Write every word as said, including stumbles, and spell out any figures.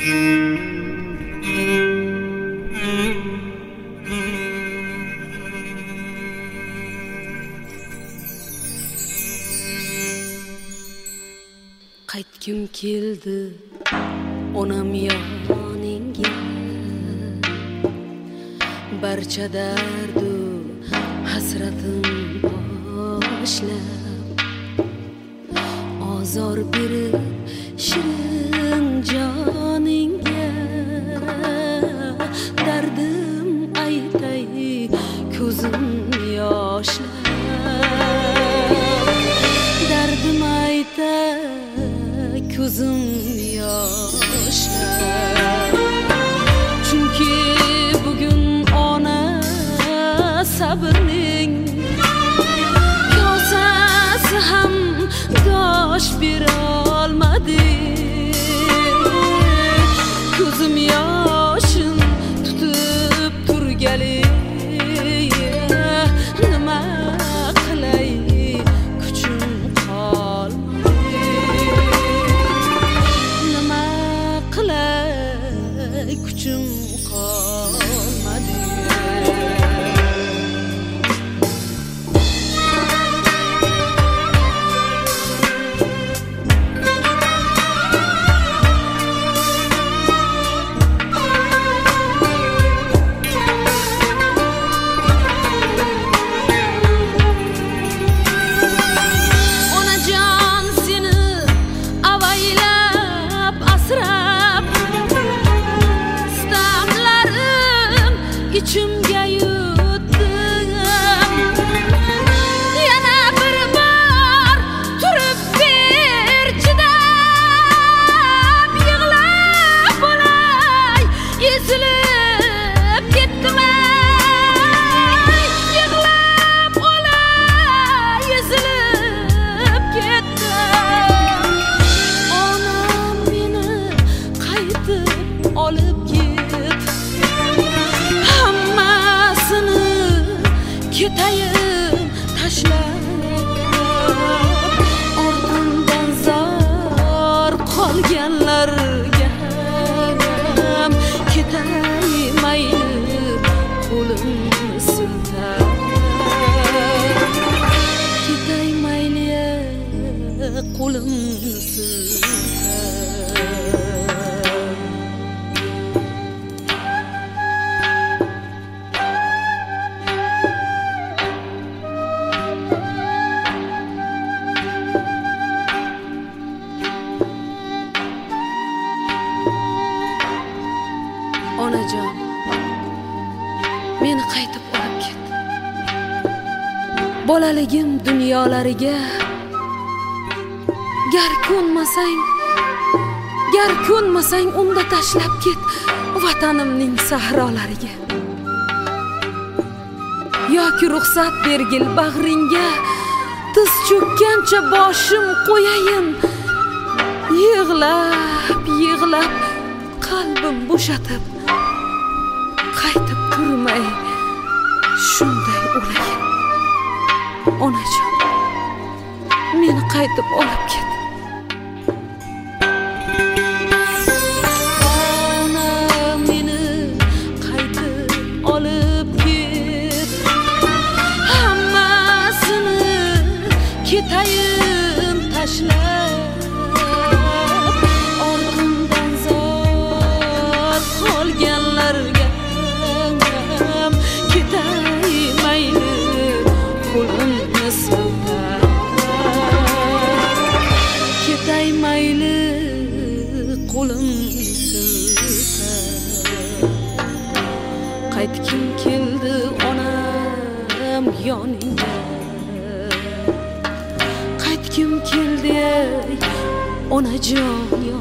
Qaytgim keldi onam yoningga, barcha dardu hasratim boshlab, ozor berib shirin joningga, dardim aytay ko'zim yoshlab, dardim aytay ko'zim yoshlar. Chunki bugun ona sabrning kosasi ham dosh berolmadi. Ko'zim yoshim tutib turgali, nima qilay kuchim qolmadi. Nima qilay kuchim qolmadi. İçimge yuttum, yana bir bor turib bir chidab, yig'lab olay ezilib ketdim, yig'lab olay ezilib ketdim. Onam meni qaytib olib ketayim tashlab, ortimdan zor qolganlarga ham ketay mayli qo'limni siltab, ketay mayli qo'limni siltab. Onajon, meni qaytib olib ket. Bolaligim dunyolariga gar ko'nmasang, gar ko'nmasang unda tashlab ket vatanimning sahrolariga. Yoki ruxsat bergil bag'ringga, tiz cho'kkancha boshim qo'yayin, yig'lab yig'lab qalbim bo'shatib, qaytib turmay shunday o'layin. Onajon, meni qaytib olib ket. Ona meni qaytib olib ket, hammasini ketayim tashlab, ortimdan zor qolganlarga ham ketay mayli qo'limni siltab, ketay mayli qo'limni siltab. Qaytgim keldi onam yoningga, qaytgim keldi onajon.